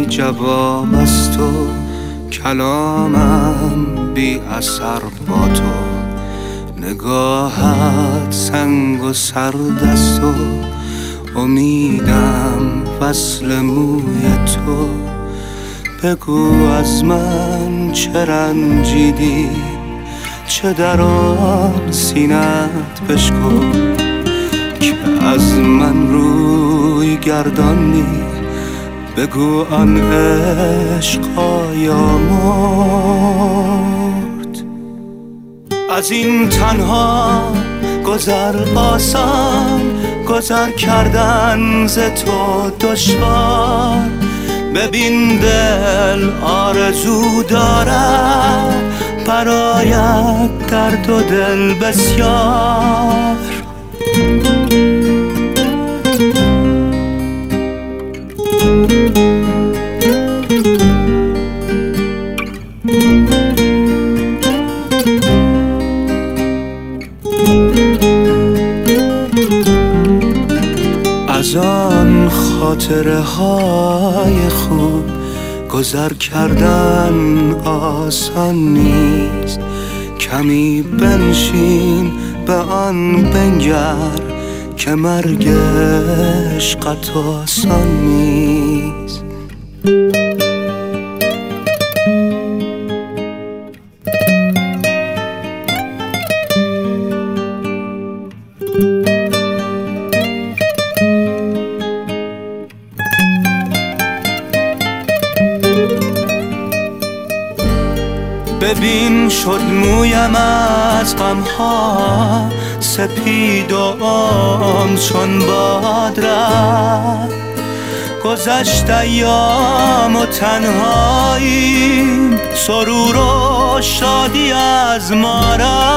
جواب از تو، کلامم بی اثر با تو. نگاهت سنگ و سرد است و امیدم وصل موی تو. بگو از من چه رنجیدی، چه در آن سینت بشکن که از من روی گردانی. بگو آن عشق آیا مرد؟ از این تنها گذر آسان، گذر کردن ز تو دشوار. ببین دل آرزو دارد برایت درد و دل بسیار. از آن خاطره های خوب گذر کردن آسان نیست. کمی بنشین به آن بنگر که مرگ عشقت آسان نیست. ببین شد مویم از غمها سپید و عمر چون باد رفت. گذشت ایام و تنهاییم، سرور و شادی از ما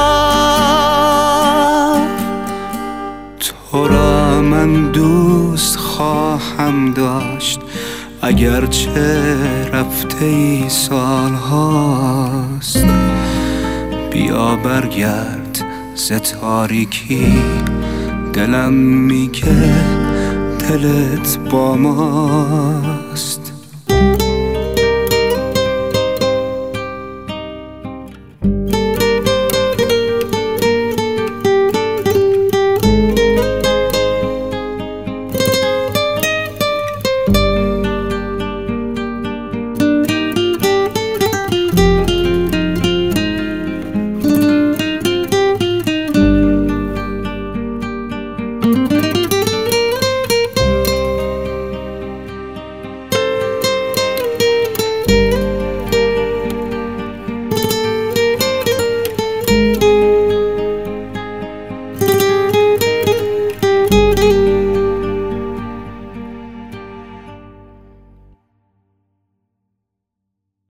رفت. تو را من دوست خواهم داشت اگرچه رفته ای سال هاست. بیا برگرد ز تاریکی، دلم میگه دلت با ماست.